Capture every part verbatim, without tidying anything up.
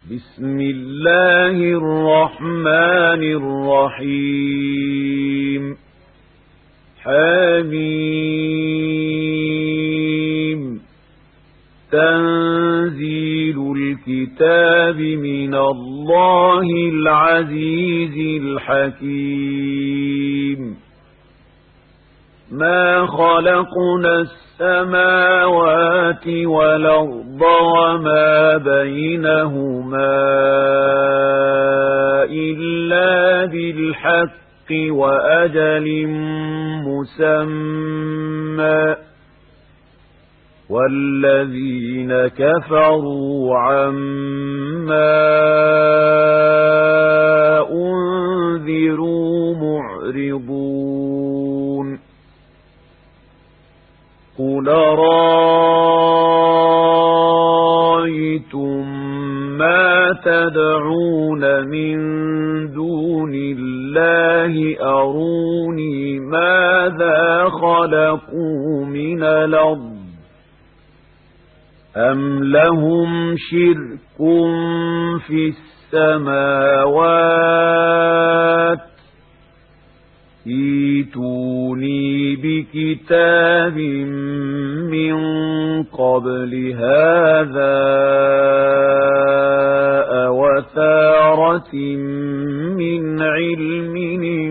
بسم الله الرحمن الرحيم حميم تنزيل الكتاب من الله العزيز الحكيم ما خلقنا السماوات والأرض وما بينهما إلا بالحق وأجل مسمى والذين كفروا عما أنذروا معرضون قل رأيتم ما تدعون من دون الله أروني ماذا خلقوا من الأرض أم لهم شرك في السماوات ائتوني بكتاب من قبل هذا أوثارة من علم إن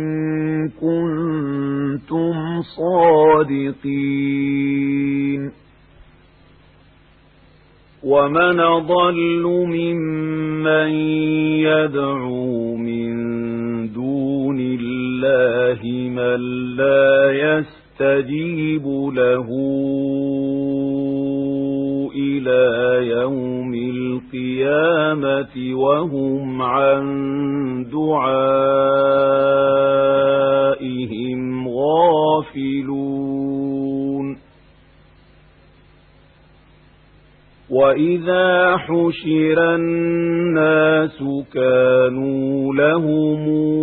كنتم صادقين ومن أضل ممن يدعو من دون الله من لا يستجيب له إلى يوم القيامة وهم عن دعائهم غافلون وإذا حشر الناس كانوا لهم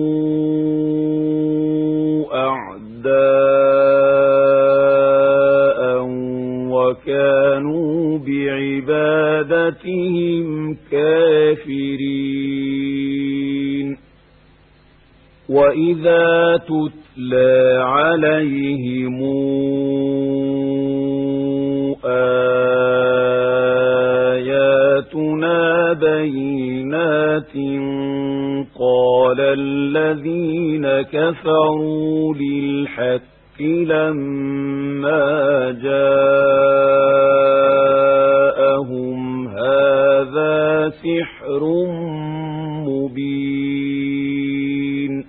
أعداء وكانوا بعبادتهم كافرين وإذا تتلى عليهم آياتنا بينات قال الذين كفروا للحق لما جاءهم هذا سحر مبين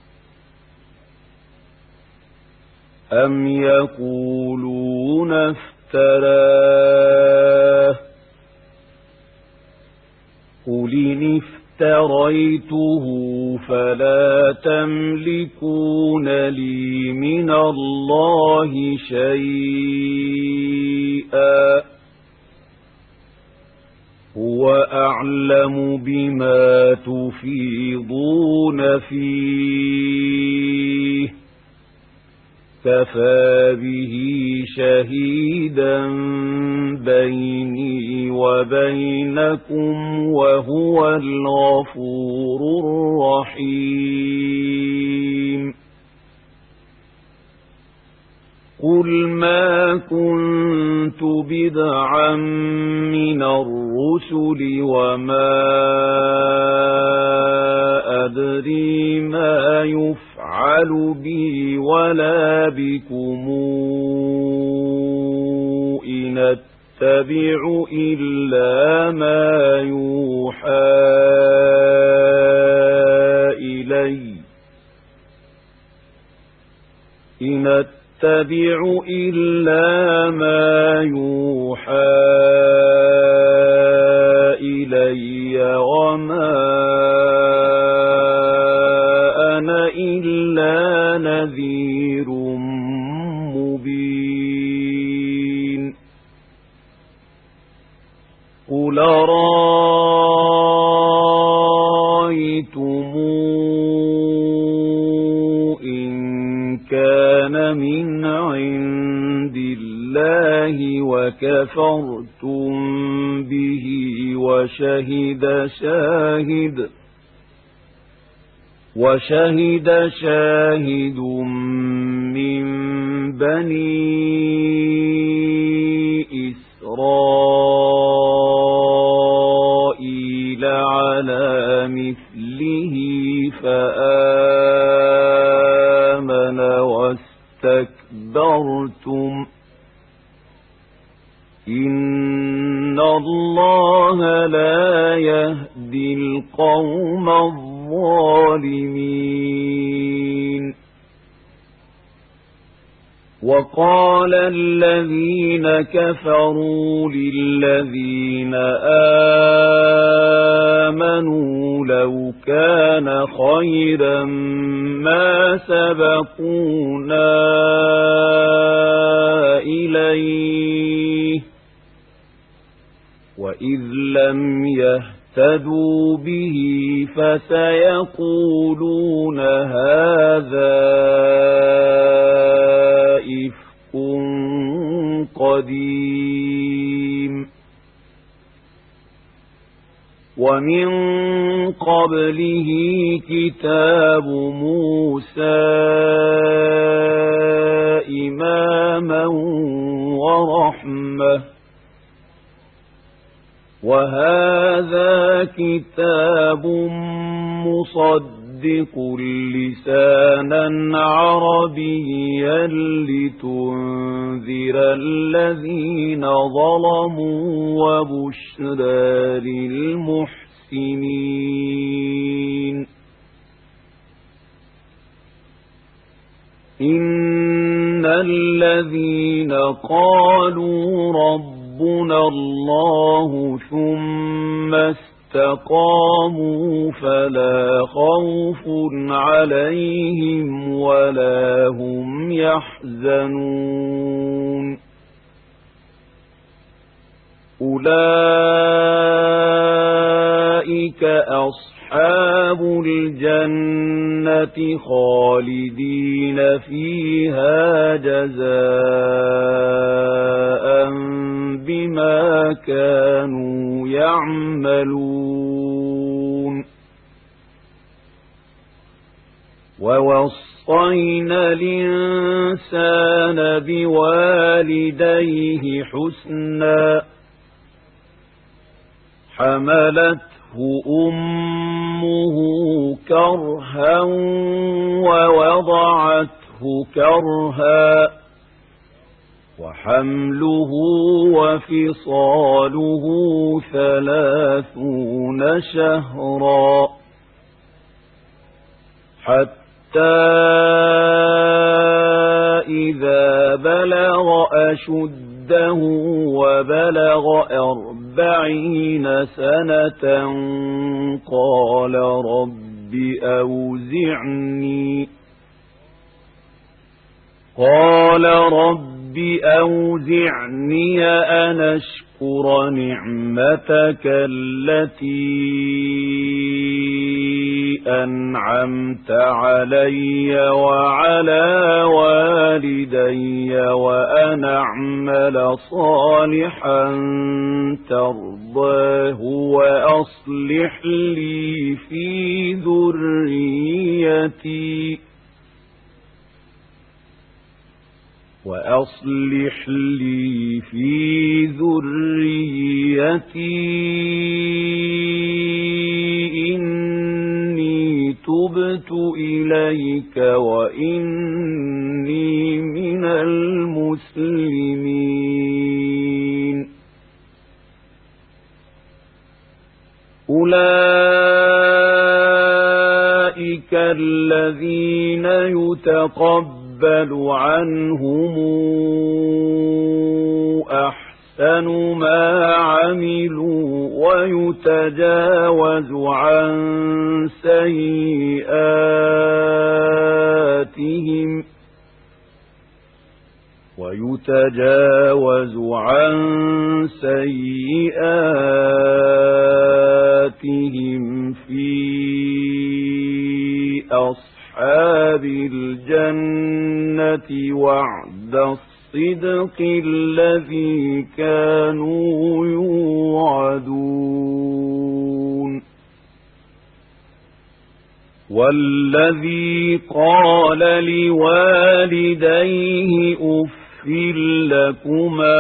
أم يقولون افتراه قل إن افتريته فلا تملكون لي من الله شيئا هو أعلم بما تفيضون فيه كفى به شهيدا بيني وبينكم وهو الغفور الرحيم قل ما كنت بدعا من الرسل وما أدري ما يفعل بي ولا بكم إن أتبع إلا ما يوحى إلي إن أتبع إلا ما يوحى إلي وما أنا إلا نذير مبين قل رأيتم إن كان من عند الله وكفرتم به وشهد شاهد وشهد شاهد من بني إسرائيل على مثله فآمن واستكبرتم إن الله لا يهدي القوم الظالمين. وقال الذين كفروا للذين آمنوا لو كان خيرا ما سبقونا إليه وإذ لم يهتدوا به فسيقولون هذا إفك قديم. ومن قبله كتاب موسى إماما ورحمة وهذا كتاب مصدق لسانا عربيا لتنذر الذين ظلموا وبشرى للمحسنين. إن الذين قالوا رب ربنا الله ثم استقاموا فلا خوف عليهم ولا هم يحزنون. أولئك أصحاب الجنة خالدين فيها جزاء بما كانوا يعملون. ووصينا الإنسان بوالديه حسنا حملته أمه كرها ووضعته كرها وحمله وفصاله ثلاثون شهرا حتى إذا بلغ أشده وبلغ أربعين سنة قال رب أوزعني قال رب أوزعني أن أشكر نعمتك التي أنعمت علي وعلى والدي وأن أعمل صالحا ترضاه وأصلح لي في ذريتي وأصلح لي في ذريتي إني تبت إليك وإني من المسلمين. أولئك الذين يتقبلون يقبل عنهم أحسن ما عملوا ويتجاوز عن سيئاتهم ويتجاوز عن سيئاتهم في أصحاب الجنة وعد الصدق الذي كانوا يوعدون. والذي قال لوالديه أف لكما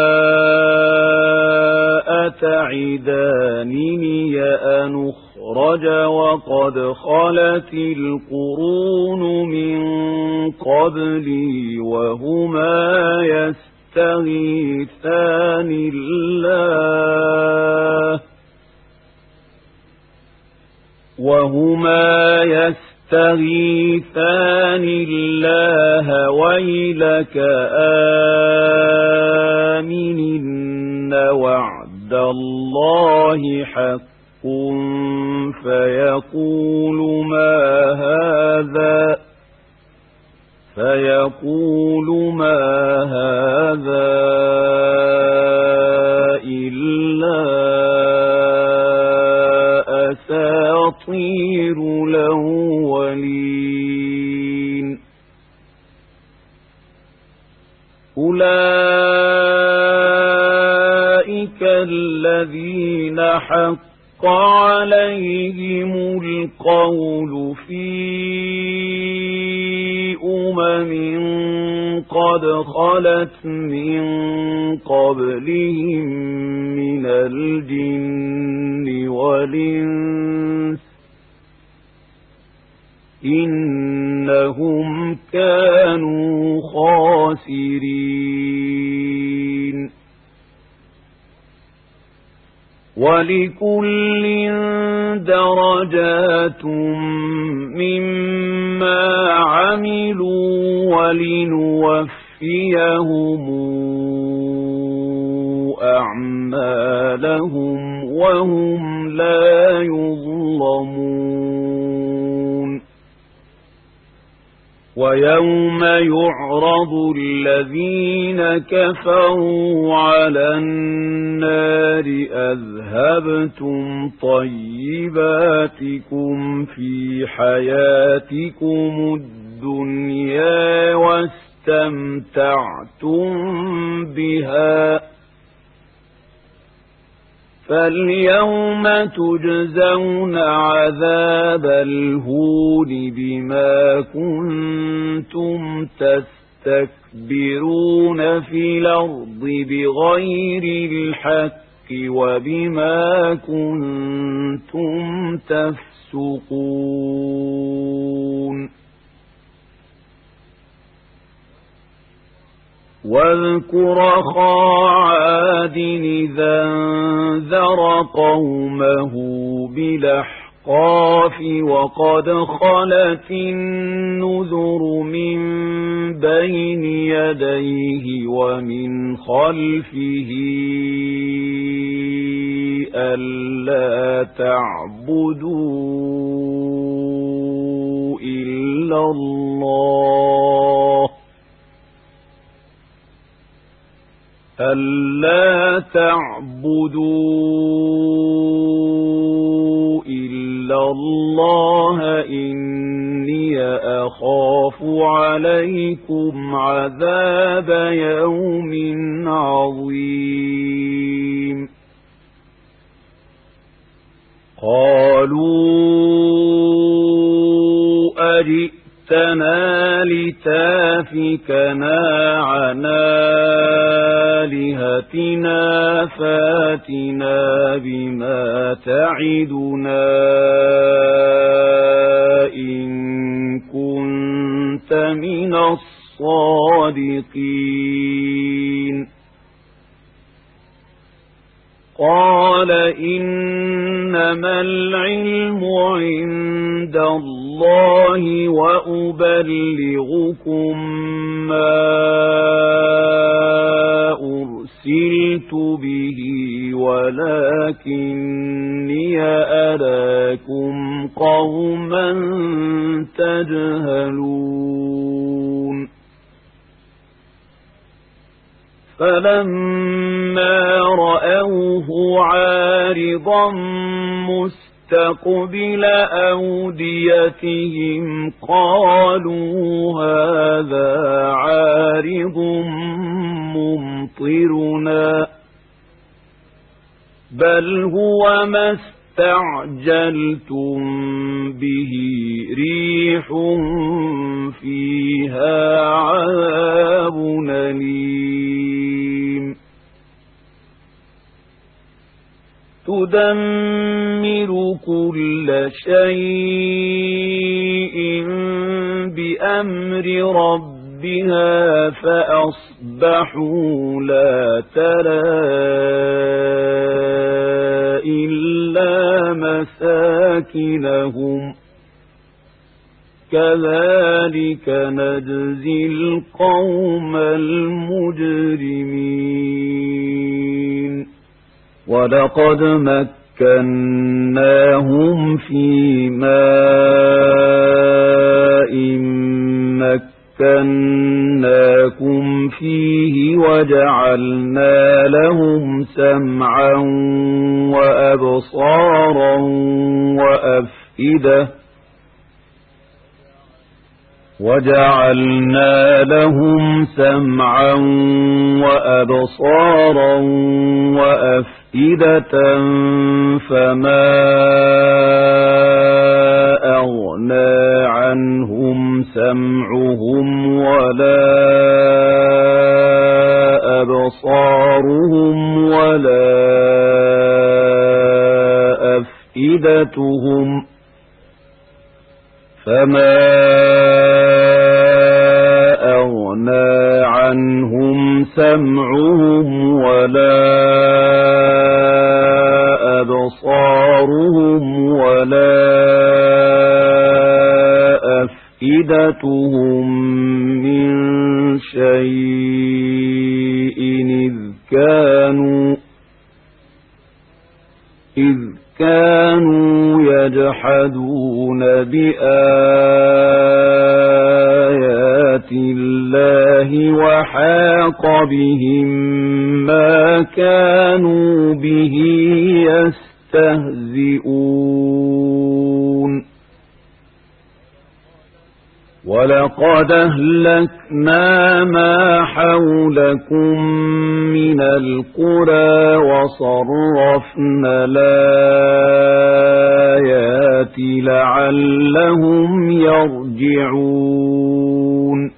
أتعدانني أن أخرج وقد خلت القرون من قبلي وهما يستغيثان الله وهما يستغيثان الله ويلك آمن إن وعد الله حق فيقول ما هذا فيقول ما هذا إلا أساطير الأولين أولئك الذين حق عليهم القول في أمم قد خلت من قبلهم من الجن والإنس إنهم كانوا خاسرين ولكل درجات مما عملوا ولنوفيهم أعمالهم وهم لا يظلمون ويوم يعرض الذين كفروا على النار أذهبتم طيباتكم في حياتكم الدنيا واستمتعتم بها فاليوم تجزون عذاب الهون بما كنتم تستكبرون في الأرض بغير الحق وبما كنتم تفسقون واذكر أخا عاد إذا انذر قومه بالأحقاف وقد خلت النذر من بين يديه ومن خلفه ألا تعبدوا إلا الله ألا تعبدوا إلا الله إني أخاف عليكم عذاب يوم عظيم قالوا أجئتنا لتافكنا عن آلهتنا فاتنا بما تعدنا إن كنت من الصادقين قال إنما العلم عند الله وأبلغكم ما أرسلت به ولكني أراكم قوما تجهلون فلما رأوه عارضا مستقبل أوديتهم قالوا هذا عارض ممطرنا بل هو ما اسْتَعْجَلْتُم بِهِ رِيحٌ فِيهَا عَذَابٌ أَلِيمٌ تُدَمِّرُ كُلَّ شَيْءٍ بِأَمْرِ رَبِّهَا فَأَصْبَحُوا لَا تَرَىٰ إِلَّا مَسَاكِنَهُمْ كَذَلِكَ نَجْزِي الْقَوْمَ الْمُجْرِمِينَ وَلَقَدْ مَكَّنَّاهُمْ فِي مَاءٍ مَكَّنَّاكُمْ فِيهِ وَجَعَلْنَا لَهُمْ سَمْعًا وَأَبْصَارًا وَأَفْئِدَةً وَجَعَلْنَا لَهُمْ سَمْعًا وَأَبْصَارًا وَأَفْئِدَةً فَمَا أَغْنَى عَنْهُمْ سَمْعُهُمْ وَلَا أَبْصَارُهُمْ وَلَا أَفْئِدَتُهُمْ فَمَا أَغْنَى عَنْهُمْ سَمْعُهُمْ وَلَا أَبْصَارُهُمْ وَلَا أَفْئِدَتُهُمْ مِنْ شَيْءٍ إِذْ كَانُوا إِذْ كَانُوا يَجْحَدُونَ بِآيَاتِ اللَّهِ وَحَاقَ بِهِم مَّا كَانُوا بِهِ يَسْتَهْزِئُونَ وَلَقَدْ أَهْلَكْنَا مَا حَوْلَكُمْ مِنَ الْقُرَى وَصَرَّفْنَا الْآيَاتِ لَعَلَّهُمْ يَرْجِعُونَ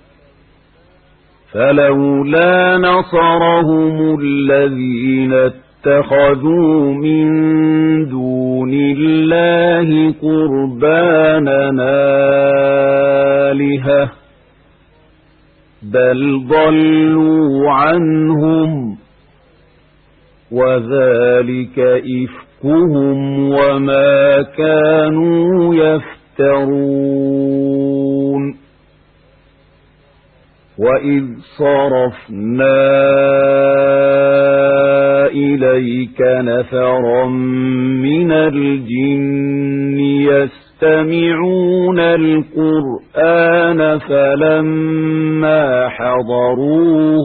فَلَوْلَا نَصَرَهُمُ الَّذِينَ اتَّخَذُوا مِن دُونِ اللَّهِ قُرْبَانًا آلِهَةً بَلْ ضَلُّوا عَنْهُمْ وَذَلِكَ إِفْكُهُمْ وَمَا كَانُوا يَفْتَرُونَ وَإِذْ صَرَفْنَا إِلَيْكَ نَفَرًا مِنَ الْجِنِّ يَسْتَمِعُونَ الْقُرْآنَ فَلَمَّا حَضَرُوهُ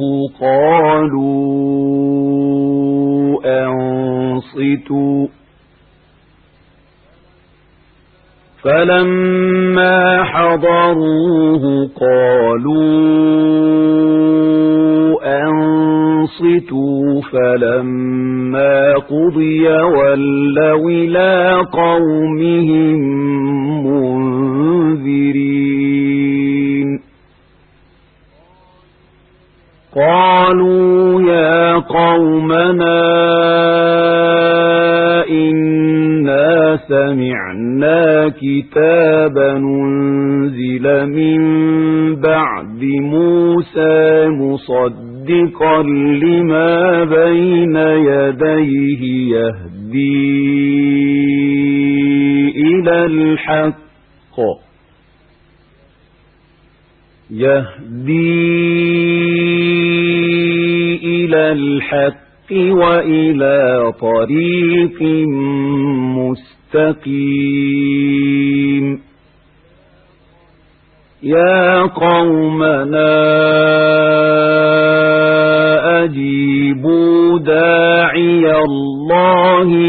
قَالُوا أَنصِتُوا فَلَمَّا حَضَرُوهُ قَالُوا أَنصِتُوا فَلَمَّا قُضِيَ وَلَّوْا إِلَى قَوْمِهِم مُنذِرِينَ قَالُوا يَا قَوْمَنَا إِنَّا سَمِعْنَا كِتَابًا أُنزِلَ مِن بَعْدِ مُوسَى مُصَدِّقًا لِّمَا بَيْنَ يَدَيْهِ يَهْدِي إِلَى الْحَقِّ يَهْدِي إِلَى الْحَقِّ وَإِلَى طَرِيقٍ مُسْتَقِيمٍ يَا قَوْمَنَا أَجِيبُوا دَاعِيَ اللَّهِ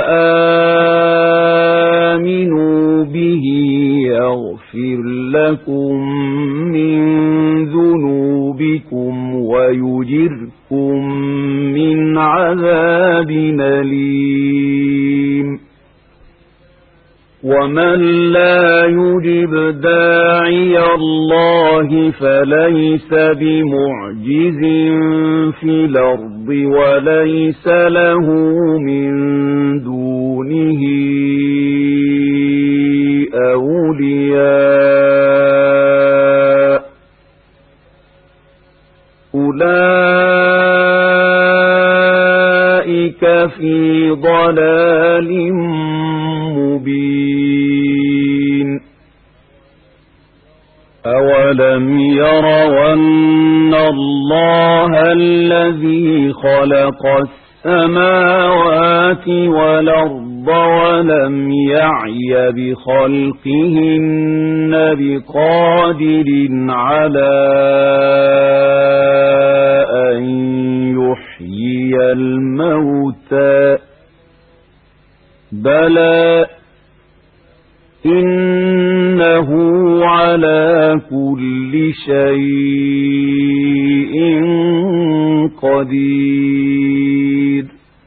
وَآمِنُوا بِهِ يَغْفِرْ لَكُم مِّن ذُنُوبِكُمْ وَيُجِرْكُم مِّنْ عَذَابٍ أَلِيمٍ ومن لا يجب داعي الله فليس بمعجز في الأرض وليس له من دونه أولياء أولئك في ضلال مبين أولم يروا أن الله الذي خلق السماوات والأرض ولم يعي بخلقهن بقادر على أن يحيي الموتى بلى إنه على كل شيء قدير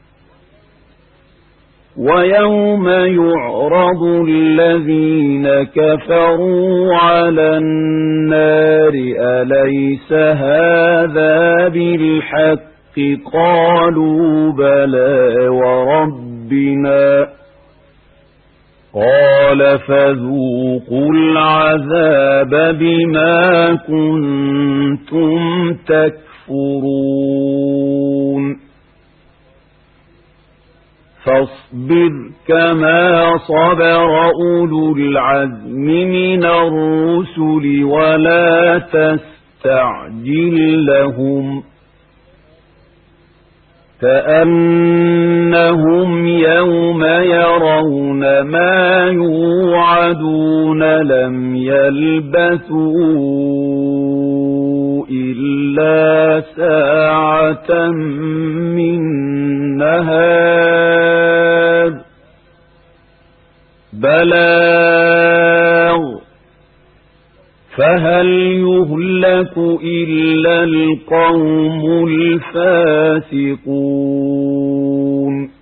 ويوم يعرض الذين كفروا على النار أليس هذا بالحق قالوا بلى وربنا قال فذوقوا العذاب بما كنتم تكفرون فاصبر كما صبر أولو العزم من الرسل ولا تستعجل لهم كأنهم يوم يرون ما يوعدون لم يلبثوا إلا ساعة من نهار بلاغ فهل يهلك إلا القوم الفاسقون